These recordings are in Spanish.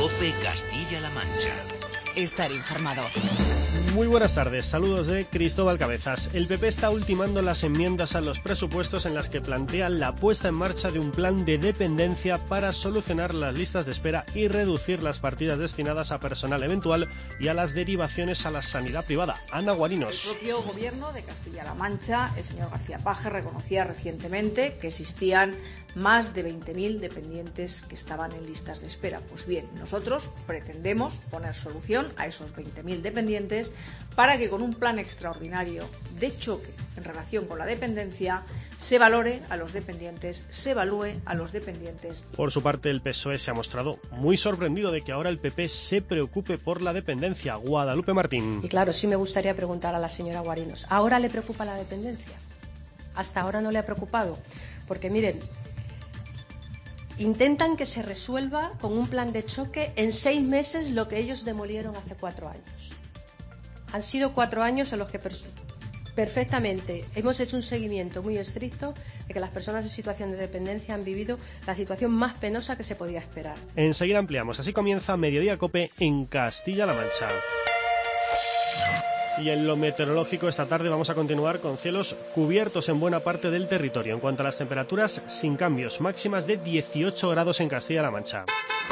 COPE Castilla-La Mancha. Estar informado. Muy buenas tardes, saludos de Cristóbal Cabezas. El PP está ultimando las enmiendas a los presupuestos en las que plantean la puesta en marcha de un plan de dependencia para solucionar las listas de espera y reducir las partidas destinadas a personal eventual y a las derivaciones a la sanidad privada. Ana Guarinos. El propio gobierno de Castilla-La Mancha, el señor García Paje, reconocía recientemente que existían más de 20.000 dependientes que estaban en listas de espera. Pues bien, nosotros pretendemos poner solución a esos 20.000 dependientes para que con un plan extraordinario de choque en relación con la dependencia se evalúe a los dependientes. Por su parte, el PSOE se ha mostrado muy sorprendido de que ahora el PP se preocupe por la dependencia. Guadalupe Martín. Y claro, sí me gustaría preguntar a la señora Guarinos, ¿ahora le preocupa la dependencia? Hasta ahora no le ha preocupado, porque miren, intentan que se resuelva con un plan de choque en 6 meses lo que ellos demolieron hace 4 años. Han sido 4 años en los que perfectamente hemos hecho un seguimiento muy estricto de que las personas en situación de dependencia han vivido la situación más penosa que se podía esperar. Enseguida ampliamos. Así comienza Mediodía COPE en Castilla-La Mancha. Y en lo meteorológico, esta tarde vamos a continuar con cielos cubiertos en buena parte del territorio. En cuanto a las temperaturas, sin cambios, máximas de 18 grados en Castilla-La Mancha.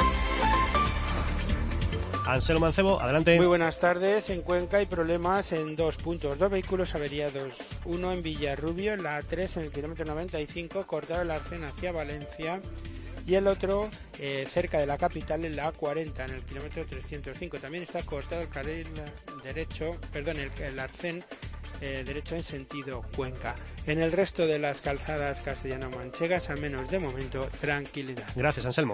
Anselmo Mancebo, adelante. Muy buenas tardes. En Cuenca hay problemas en 2 puntos. 2 vehículos averiados. Uno en Villarrubio, en la A3, en el kilómetro 95, cortado el Arcén hacia Valencia. Y el otro cerca de la capital, en la A40, en el kilómetro 305. También está cortado el carril derecho, el Arcén derecho en sentido Cuenca. En el resto de las calzadas castellano-manchegas, al menos de momento, tranquilidad. Gracias, Anselmo.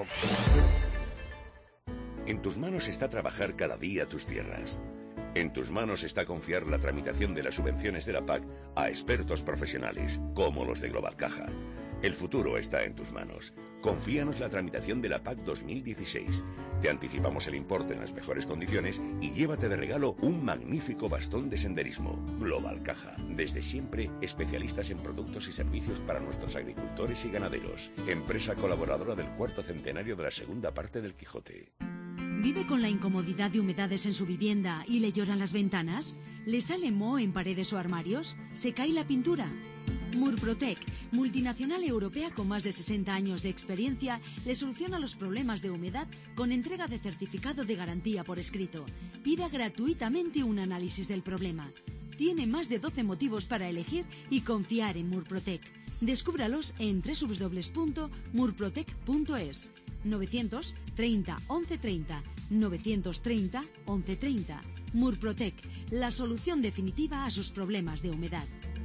En tus manos está trabajar cada día tus tierras. En tus manos está confiar la tramitación de las subvenciones de la PAC a expertos profesionales, como los de Global Caja. El futuro está en tus manos. Confíanos la tramitación de la PAC 2016. Te anticipamos el importe en las mejores condiciones y llévate de regalo un magnífico bastón de senderismo. Global Caja. Desde siempre, especialistas en productos y servicios para nuestros agricultores y ganaderos. Empresa colaboradora del 4º centenario de la segunda parte del Quijote. ¿Vive con la incomodidad de humedades en su vivienda y le lloran las ventanas? ¿Le sale moho en paredes o armarios? ¿Se cae la pintura? Murprotec, multinacional europea con más de 60 años de experiencia, le soluciona los problemas de humedad con entrega de certificado de garantía por escrito. Pida gratuitamente un análisis del problema. Tiene más de 12 motivos para elegir y confiar en Murprotec. Descúbralos en www.murprotec.es. 930 1130 930 1130. Murprotec, la solución definitiva a sus problemas de humedad.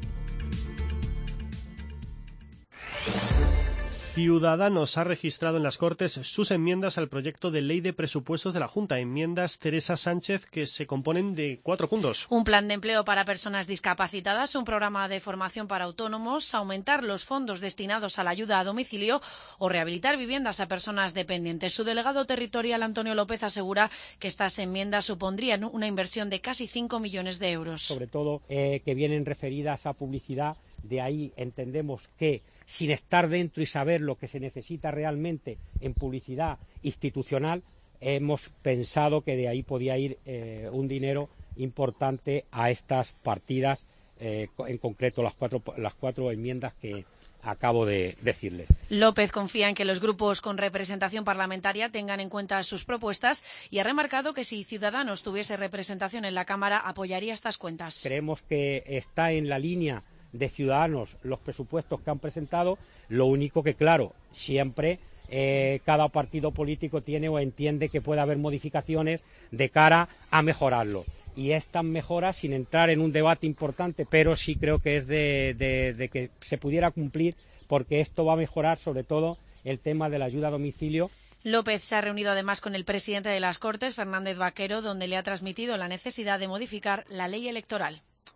Ciudadanos ha registrado en las Cortes sus enmiendas al proyecto de ley de presupuestos de la Junta. Enmiendas Teresa Sánchez que se componen de 4 puntos. Un plan de empleo para personas discapacitadas, un programa de formación para autónomos, aumentar los fondos destinados a la ayuda a domicilio o rehabilitar viviendas a personas dependientes. Su delegado territorial, Antonio López, asegura que estas enmiendas supondrían una inversión de casi 5 millones de euros. Sobre todo que vienen referidas a publicidad. De ahí entendemos que, sin estar dentro y saber lo que se necesita realmente en publicidad institucional, hemos pensado que de ahí podía ir un dinero importante a estas partidas, en concreto las cuatro enmiendas que acabo de decirles. López confía en que los grupos con representación parlamentaria tengan en cuenta sus propuestas y ha remarcado que si Ciudadanos tuviese representación en la Cámara apoyaría estas cuentas. Creemos que está en la línea de Ciudadanos los presupuestos que han presentado, lo único que, claro, siempre cada partido político tiene o entiende que puede haber modificaciones de cara a mejorarlo. Y estas mejoras, sin entrar en un debate importante, pero sí creo que es de que se pudiera cumplir, porque esto va a mejorar sobre todo el tema de la ayuda a domicilio. López se ha reunido además con el presidente de las Cortes, Fernández Vaquero, donde le ha transmitido la necesidad de modificar la ley electoral.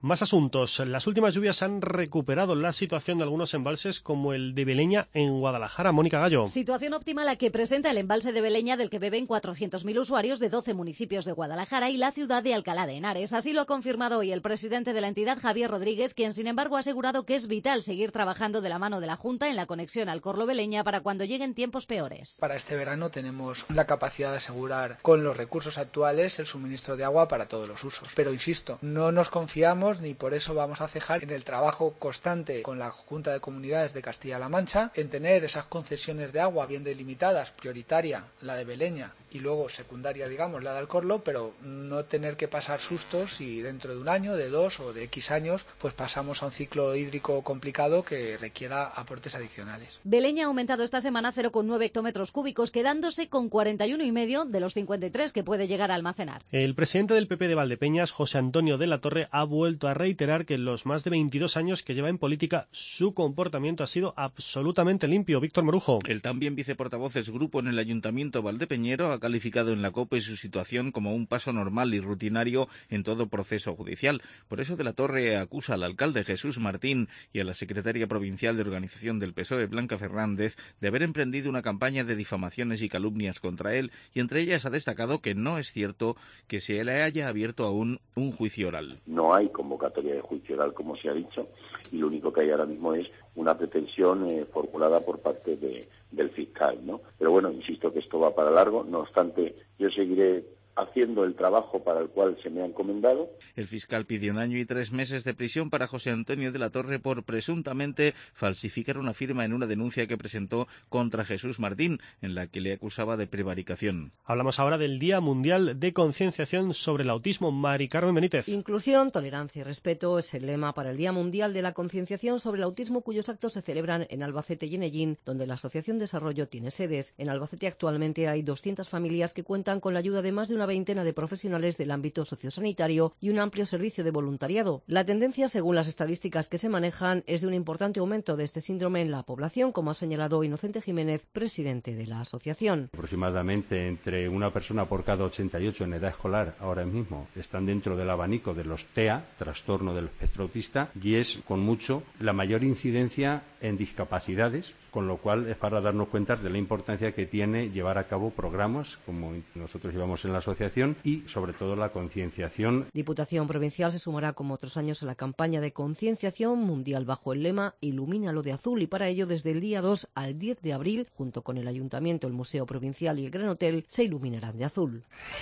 Más asuntos. Las últimas lluvias han recuperado la situación de algunos embalses como el de Beleña en Guadalajara. Mónica Gallo. Situación óptima la que presenta el embalse de Beleña, del que beben 400.000 usuarios de 12 municipios de Guadalajara y la ciudad de Alcalá de Henares. Así lo ha confirmado hoy el presidente de la entidad, Javier Rodríguez, quien sin embargo ha asegurado que es vital seguir trabajando de la mano de la Junta en la conexión al Corlo-Beleña para cuando lleguen tiempos peores. Para este verano tenemos la capacidad de asegurar con los recursos actuales el suministro de agua para todos los usos. Pero insisto, no nos confiamos ni por eso vamos a cejar en el trabajo constante con la Junta de Comunidades de Castilla-La Mancha, en tener esas concesiones de agua bien delimitadas, prioritaria la de Beleña y luego secundaria, digamos, la de Alcorlo, pero no tener que pasar sustos y dentro de un año, de 2 o de X años, pues pasamos a un ciclo hídrico complicado que requiera aportes adicionales. Beleña ha aumentado esta semana 0,9 hectómetros cúbicos, quedándose con 41,5 de los 53 que puede llegar a almacenar. El presidente del PP de Valdepeñas, José Antonio de la Torre, ha vuelto a reiterar que en los más de 22 años que lleva en política su comportamiento ha sido absolutamente limpio. Víctor Morujo. El también viceportavoces grupo en el Ayuntamiento valdepeñero ha calificado en la COPE su situación como un paso normal y rutinario en todo proceso judicial. Por eso de la Torre acusa al alcalde Jesús Martín y a la secretaria provincial de organización del PSOE, Blanca Fernández, de haber emprendido una campaña de difamaciones y calumnias contra él, y entre ellas ha destacado que no es cierto que se le haya abierto aún un juicio oral. No hay convocatoria de juicio oral, como se ha dicho, y lo único que hay ahora mismo es una pretensión formulada por parte del fiscal, ¿no? Pero bueno, insisto que esto va para largo, no obstante, yo seguiré haciendo el trabajo para el cual se me ha encomendado. El fiscal pidió 1 año y 3 meses de prisión para José Antonio de la Torre por presuntamente falsificar una firma en una denuncia que presentó contra Jesús Martín, en la que le acusaba de prevaricación. Hablamos ahora del Día Mundial de Concienciación sobre el Autismo. Mari Carmen Benítez. Inclusión, tolerancia y respeto es el lema para el Día Mundial de la Concienciación sobre el Autismo, cuyos actos se celebran en Albacete y en Ellín, donde la Asociación Desarrollo tiene sedes. En Albacete actualmente hay 200 familias que cuentan con la ayuda de más de una veintena de profesionales del ámbito sociosanitario y un amplio servicio de voluntariado. La tendencia, según las estadísticas que se manejan, es de un importante aumento de este síndrome en la población, como ha señalado Inocente Jiménez, presidente de la asociación. Aproximadamente entre una persona por cada 88 en edad escolar ahora mismo están dentro del abanico de los TEA, trastorno del espectro autista, y es con mucho la mayor incidencia en discapacidades, con lo cual es para darnos cuenta de la importancia que tiene llevar a cabo programas como nosotros llevamos en la asociación y sobre todo la concienciación. Diputación Provincial se sumará como otros años a la campaña de concienciación mundial bajo el lema Ilumínalo de azul, y para ello desde el día 2 al 10 de abril, junto con el Ayuntamiento, el Museo Provincial y el Gran Hotel, se iluminarán de azul.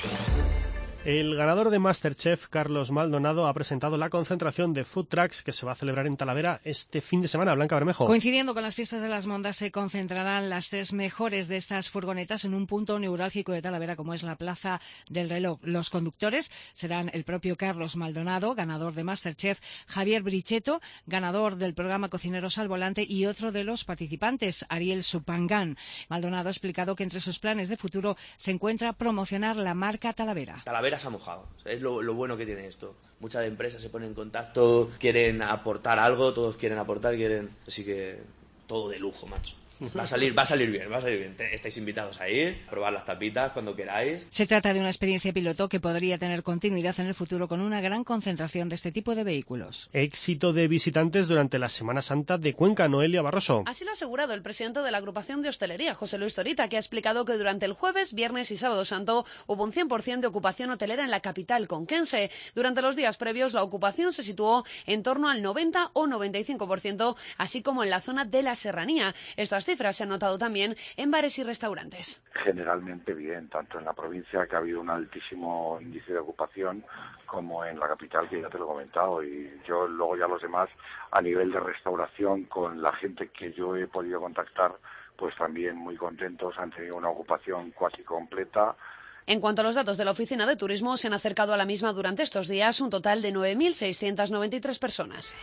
El ganador de MasterChef, Carlos Maldonado, ha presentado la concentración de food trucks que se va a celebrar en Talavera este fin de semana. Blanca Bermejo. Coincidiendo con las fiestas de las Mondas, se concentrarán las 3 mejores de estas furgonetas en un punto neurálgico de Talavera, como es la Plaza del Reloj. Los conductores serán el propio Carlos Maldonado, ganador de MasterChef, Javier Brichetto, ganador del programa Cocineros al Volante, y otro de los participantes, Ariel Supangán. Maldonado ha explicado que entre sus planes de futuro se encuentra promocionar la marca Talavera. Talavera se ha mojado, es lo bueno que tiene esto. Muchas empresas se ponen en contacto, quieren aportar algo, todos quieren aportar, así que todo de lujo, macho. Va a salir bien. Estáis invitados a ir, a probar las tapitas cuando queráis. Se trata de una experiencia piloto que podría tener continuidad en el futuro con una gran concentración de este tipo de vehículos. Éxito de visitantes durante la Semana Santa de Cuenca. Noelia Barroso. Así lo ha asegurado el presidente de la agrupación de hostelería, José Luis Torita, que ha explicado que durante el jueves, viernes y sábado santo hubo un 100% de ocupación hotelera en la capital conquense. Durante los días previos la ocupación se situó en torno al 90 o 95%, así como en la zona de la serranía. Estas cifras se han notado también en bares y restaurantes. Generalmente bien, tanto en la provincia, que ha habido un altísimo índice de ocupación, como en la capital, que ya te lo he comentado, y yo luego ya los demás, a nivel de restauración, con la gente que yo he podido contactar, pues también muy contentos, han tenido una ocupación casi completa. En cuanto a los datos de la Oficina de Turismo, se han acercado a la misma durante estos días un total de 9.693 personas.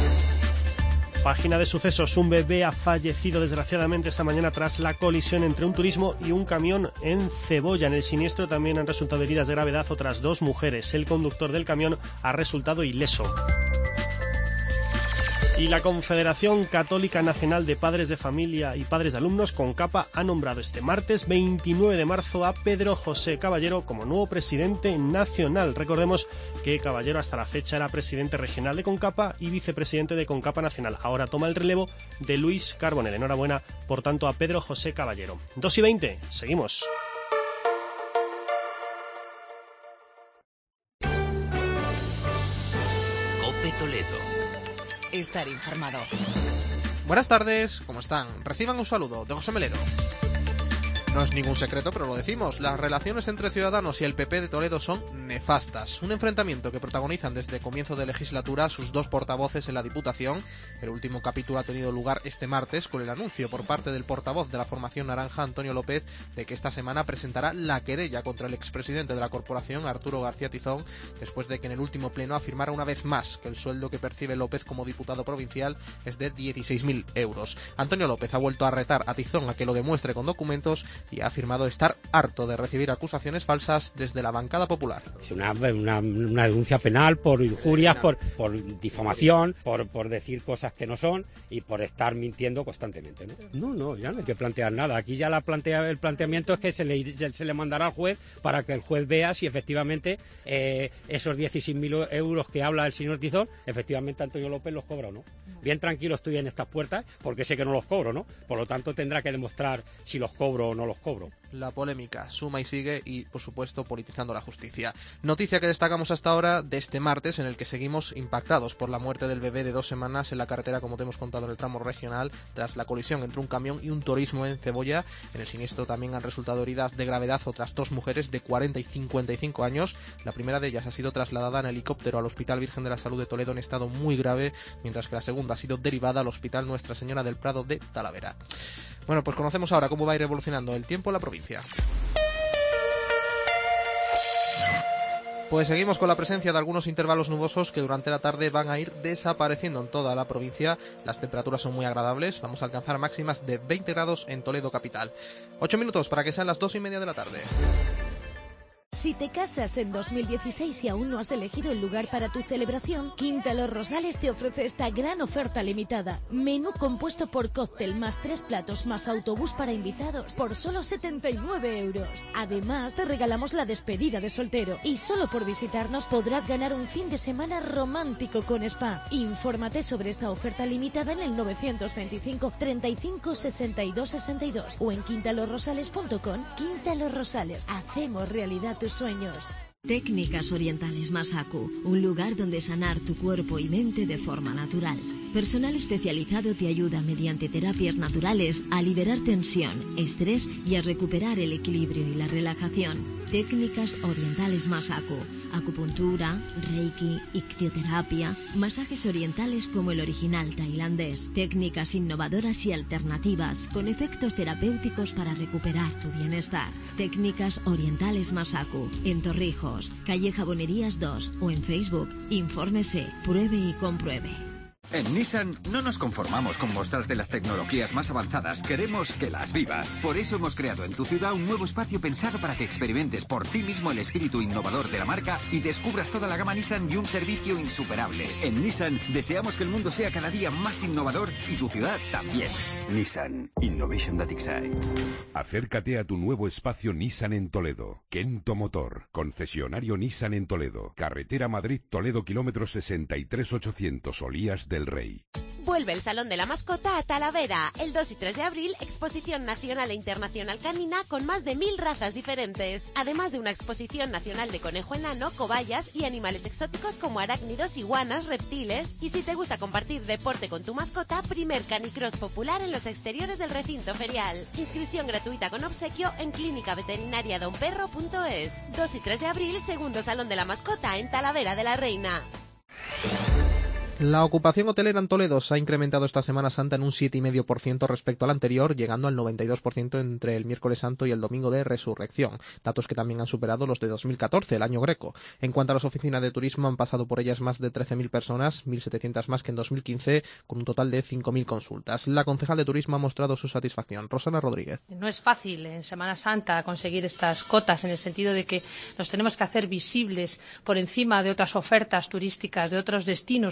Página de sucesos. Un bebé ha fallecido desgraciadamente esta mañana tras la colisión entre un turismo y un camión en Cebolla. En el siniestro también han resultado heridas de gravedad otras 2 mujeres. El conductor del camión ha resultado ileso. Y la Confederación Católica Nacional de Padres de Familia y Padres de Alumnos, CONCAPA, ha nombrado este martes 29 de marzo a Pedro José Caballero como nuevo presidente nacional. Recordemos que Caballero hasta la fecha era presidente regional de CONCAPA y vicepresidente de CONCAPA Nacional. Ahora toma el relevo de Luis Carbonell. Enhorabuena, por tanto, a Pedro José Caballero. 2:20, seguimos. COPE Toledo. Estar informado. Buenas tardes, ¿cómo están? Reciban un saludo de José Melero. No es ningún secreto, pero lo decimos. Las relaciones entre Ciudadanos y el PP de Toledo son nefastas. Un enfrentamiento que protagonizan desde comienzo de legislatura sus dos portavoces en la Diputación. El último capítulo ha tenido lugar este martes con el anuncio por parte del portavoz de la formación naranja, Antonio López, de que esta semana presentará la querella contra el expresidente de la corporación, Arturo García Tizón, después de que en el último pleno afirmara una vez más que el sueldo que percibe López como diputado provincial es de 16.000 euros. Antonio López ha vuelto a retar a Tizón a que lo demuestre con documentos y ha afirmado estar harto de recibir acusaciones falsas desde la bancada popular. Es una denuncia penal por injurias, por difamación, por decir cosas que no son y por estar mintiendo constantemente, ¿no? Ya no hay que plantear nada. Aquí ya el planteamiento es que se le mandará al juez para que el juez vea si efectivamente esos 16.000 euros que habla el señor Tizón, efectivamente Antonio López los cobra o no. Bien tranquilo estoy en estas puertas porque sé que no los cobro, ¿no? Por lo tanto tendrá que demostrar si los cobro o no los cobro. La polémica suma y sigue y, por supuesto, politizando la justicia. Noticia que destacamos hasta ahora de este martes, en el que seguimos impactados por la muerte del bebé de 2 semanas en la carretera, como te hemos contado, en el tramo regional, tras la colisión entre un camión y un turismo en Cebolla. En el siniestro también han resultado heridas de gravedad otras 2 mujeres de 40 y 55 años. La primera de ellas ha sido trasladada en helicóptero al Hospital Virgen de la Salud de Toledo en estado muy grave, mientras que la segunda ha sido derivada al Hospital Nuestra Señora del Prado de Talavera. Bueno, pues conocemos ahora cómo va a ir evolucionando el tiempo en la provincia. Pues seguimos con la presencia de algunos intervalos nubosos que durante la tarde van a ir desapareciendo en toda la provincia. Las temperaturas son muy agradables, vamos a alcanzar máximas de 20 grados en Toledo capital. 8 minutos para que sean las 2:30 de la tarde. Si te casas en 2016 y aún no has elegido el lugar para tu celebración, Quinta Los Rosales te ofrece esta gran oferta limitada. Menú compuesto por cóctel más 3 platos más autobús para invitados por solo 79 euros. Además, te regalamos la despedida de soltero y solo por visitarnos podrás ganar un fin de semana romántico con spa. Infórmate sobre esta oferta limitada en el 925 35 62 62 o en quintalosrosales.com. Quinta Los Rosales, hacemos realidad tus sueños. Técnicas Orientales Masaku, un lugar donde sanar tu cuerpo y mente de forma natural. Personal especializado te ayuda mediante terapias naturales a liberar tensión, estrés y a recuperar el equilibrio y la relajación. Técnicas Orientales Masaku, acupuntura, reiki, ictioterapia, masajes orientales como el original tailandés, técnicas innovadoras y alternativas con efectos terapéuticos para recuperar tu bienestar. Técnicas Orientales Masaku, en Torrijos, calle Jabonerías 2 o en Facebook. Infórmese, pruebe y compruebe. En Nissan no nos conformamos con mostrarte las tecnologías más avanzadas, queremos que las vivas. Por eso hemos creado en tu ciudad un nuevo espacio pensado para que experimentes por ti mismo el espíritu innovador de la marca y descubras toda la gama Nissan y un servicio insuperable. En Nissan deseamos que el mundo sea cada día más innovador y tu ciudad también. Nissan, Innovation that excites. Acércate a tu nuevo espacio Nissan en Toledo. Kento Motor, concesionario Nissan en Toledo. Carretera Madrid-Toledo, kilómetro 63800, Olías del Rey. Vuelve el Salón de la Mascota a Talavera. El 2 y 3 de abril, exposición nacional e internacional canina con más de 1000 razas diferentes. Además de una exposición nacional de conejo enano, cobayas y animales exóticos como arácnidos, iguanas, reptiles. Y si te gusta compartir deporte con tu mascota, primer canicross popular en los exteriores del recinto ferial. Inscripción gratuita con obsequio en clínicaveterinariadonperro.es. 2 y 3 de abril, segundo Salón de la Mascota en Talavera de la Reina. La ocupación hotelera en Toledo se ha incrementado esta Semana Santa en un 7,5% respecto al anterior, llegando al 92% entre el miércoles santo y el domingo de Resurrección, datos que también han superado los de 2014, el año greco. En cuanto a las oficinas de turismo, han pasado por ellas más de 13.000 personas, 1.700 más que en 2015, con un total de 5.000 consultas. La concejal de turismo ha mostrado su satisfacción. Rosana Rodríguez. No es fácil en Semana Santa conseguir estas cotas, en el sentido de que nos tenemos que hacer visibles por encima de otras ofertas turísticas, de otros destinos turísticos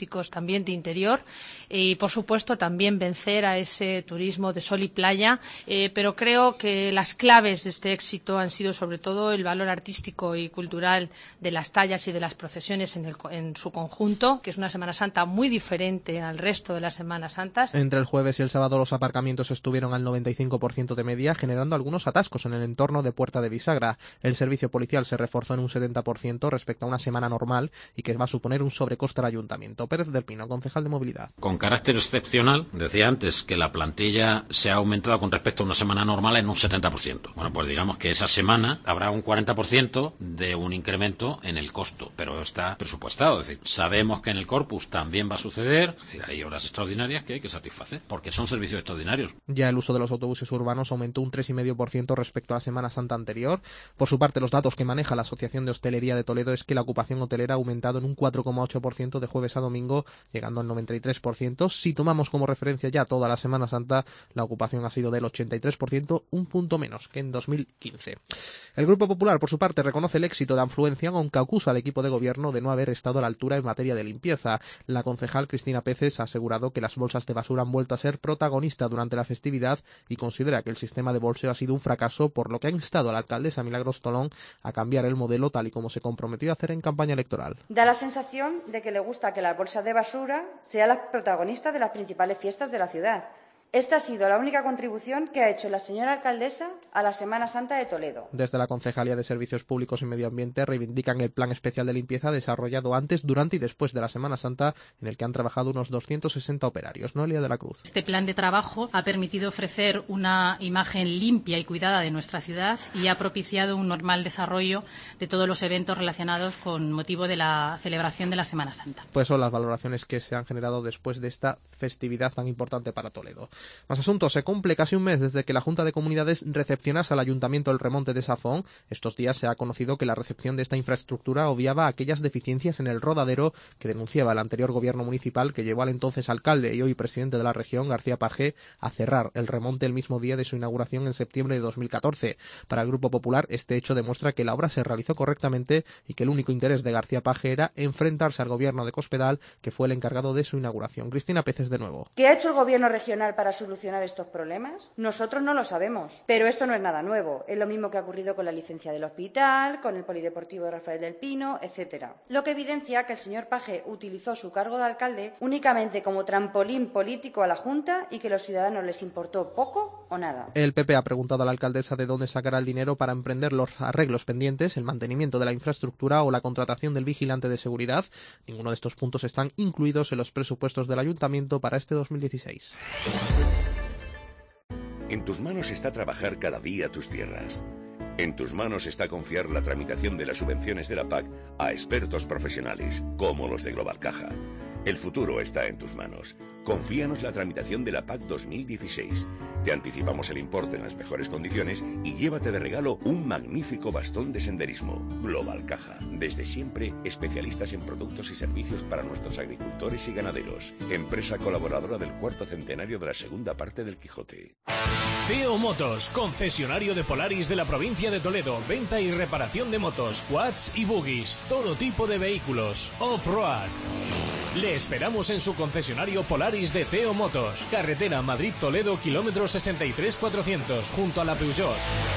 turísticos también de interior y, por supuesto, también vencer a ese turismo de sol y playa, pero creo que las claves de este éxito han sido sobre todo el valor artístico y cultural de las tallas y de las procesiones en su conjunto, que es una Semana Santa muy diferente al resto de las Semanas Santas. Entre el jueves y el sábado los aparcamientos estuvieron al 95% de media, generando algunos atascos en el entorno de Puerta de Bisagra. El servicio policial se reforzó en un 70% respecto a una semana normal y que va a suponer un sobrecoste al ayuntamiento. Pérez del Pino, concejal de movilidad. Con carácter excepcional, decía antes que la plantilla se ha aumentado con respecto a una semana normal en un 70%. Bueno, pues digamos que esa semana habrá un 40% de un incremento en el costo, pero está presupuestado. Es decir, sabemos que en el Corpus también va a suceder, es decir, hay horas extraordinarias que hay que satisfacer, porque son servicios extraordinarios. Ya el uso de los autobuses urbanos aumentó un 3,5% respecto a la Semana Santa anterior. Por su parte, los datos que maneja la Asociación de Hostelería de Toledo es que la ocupación hotelera ha aumentado en un 4,8% de jueves a domingo, llegando al 93%. Si tomamos como referencia ya toda la Semana Santa, la ocupación ha sido del 83%, un punto menos que en 2015. El Grupo Popular, por su parte, reconoce el éxito de Afluencia, aunque acusa al equipo de gobierno de no haber estado a la altura en materia de limpieza. La concejal Cristina Peces ha asegurado que las bolsas de basura han vuelto a ser protagonista durante la festividad y considera que el sistema de bolseo ha sido un fracaso, por lo que ha instado a la alcaldesa Milagros Tolón a cambiar el modelo tal y como se comprometió a hacer en campaña electoral. Da la sensación de que le gusta que las bolsas de basura sean las protagonistas de las principales fiestas de la ciudad. Esta ha sido la única contribución que ha hecho la señora alcaldesa a la Semana Santa de Toledo. Desde la Concejalía de Servicios Públicos y Medio Ambiente reivindican el plan especial de limpieza desarrollado antes, durante y después de la Semana Santa, en el que han trabajado unos 260 operarios. Noelia de la Cruz. Este plan de trabajo ha permitido ofrecer una imagen limpia y cuidada de nuestra ciudad y ha propiciado un normal desarrollo de todos los eventos relacionados con motivo de la celebración de la Semana Santa. Pues son las valoraciones que se han generado después de esta festividad tan importante para Toledo. Más asuntos. Se cumple casi un mes desde que la Junta de Comunidades recepcionase al Ayuntamiento el remonte de Safón. Estos días se ha conocido que la recepción de esta infraestructura obviaba aquellas deficiencias en el rodadero que denunciaba el anterior gobierno municipal, que llevó al entonces alcalde y hoy presidente de la región, García Pagé, a cerrar el remonte el mismo día de su inauguración en septiembre de 2014. Para el Grupo Popular, este hecho demuestra que la obra se realizó correctamente y que el único interés de García Pagé era enfrentarse al gobierno de Cospedal, que fue el encargado de su inauguración. Cristina Peces de nuevo. ¿Qué ha hecho el gobierno regional para solucionar estos problemas? Nosotros no lo sabemos, pero esto no es nada nuevo. Es lo mismo que ha ocurrido con la licencia del hospital, con el polideportivo de Rafael del Pino, etcétera. Lo que evidencia que el señor Pagé utilizó su cargo de alcalde únicamente como trampolín político a la Junta y que a los ciudadanos les importó poco o nada. El PP ha preguntado a la alcaldesa de dónde sacará el dinero para emprender los arreglos pendientes, el mantenimiento de la infraestructura o la contratación del vigilante de seguridad. Ninguno de estos puntos están incluidos en los presupuestos del Ayuntamiento para este 2016. En tus manos está trabajar cada día tus tierras. En tus manos está confiar la tramitación de las subvenciones de la PAC a expertos profesionales, como los de Global Caja. El futuro está en tus manos. Confíanos la tramitación de la PAC 2016. Te anticipamos el importe en las mejores condiciones y llévate de regalo un magnífico bastón de senderismo. Global Caja. Desde siempre, especialistas en productos y servicios para nuestros agricultores y ganaderos. Empresa colaboradora del 4º centenario de la segunda parte del Quijote. Teo Motos, concesionario de Polaris de la provincia de Toledo. Venta y reparación de motos, quads y buggies. Todo tipo de vehículos. Off-road. Le esperamos en su concesionario Polaris de Teo Motos, carretera Madrid-Toledo, kilómetro 63,400, junto a la Peugeot.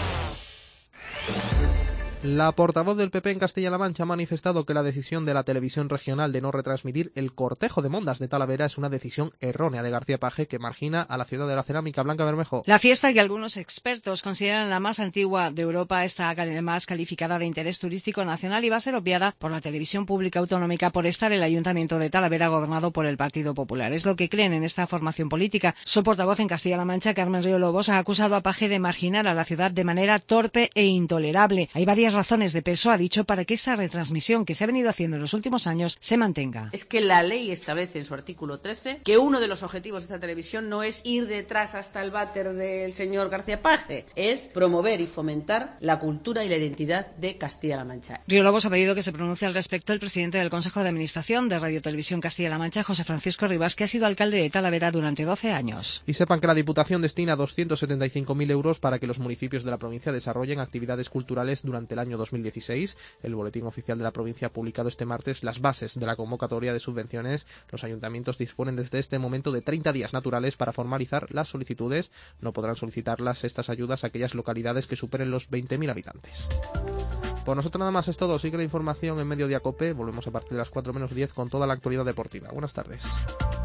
La portavoz del PP en Castilla-La Mancha ha manifestado que la decisión de la televisión regional de no retransmitir el cortejo de mondas de Talavera es una decisión errónea de García Pagé que margina a la ciudad de la cerámica. Blanca Bermejo. La fiesta, que algunos expertos consideran la más antigua de Europa, está además calificada de interés turístico nacional y va a ser obviada por la televisión pública autonómica por estar el Ayuntamiento de Talavera gobernado por el Partido Popular. Es lo que creen en esta formación política. Su portavoz en Castilla-La Mancha, Carmen Río Lobos, ha acusado a Pagé de marginar a la ciudad de manera torpe e intolerable. Hay varias razones de peso, ha dicho, para que esa retransmisión que se ha venido haciendo en los últimos años se mantenga. Es que la ley establece en su artículo 13 que uno de los objetivos de esta televisión no es ir detrás hasta el váter del señor García Pagé, es promover y fomentar la cultura y la identidad de Castilla-La Mancha. Río Lobos ha pedido que se pronuncie al respecto el presidente del Consejo de Administración de Radio Televisión Castilla-La Mancha, José Francisco Rivas, que ha sido alcalde de Talavera durante 12 años. Y sepan que la Diputación destina 275.000 euros para que los municipios de la provincia desarrollen actividades culturales durante del año 2016. El Boletín Oficial de la provincia ha publicado este martes las bases de la convocatoria de subvenciones. Los ayuntamientos disponen desde este momento de 30 días naturales para formalizar las solicitudes. No podrán solicitarlas estas ayudas a aquellas localidades que superen los 20.000 habitantes. Por nosotros nada más es todo. Sigue la información en Mediodía Cope. Volvemos a partir de las 4 menos 10 con toda la actualidad deportiva. Buenas tardes.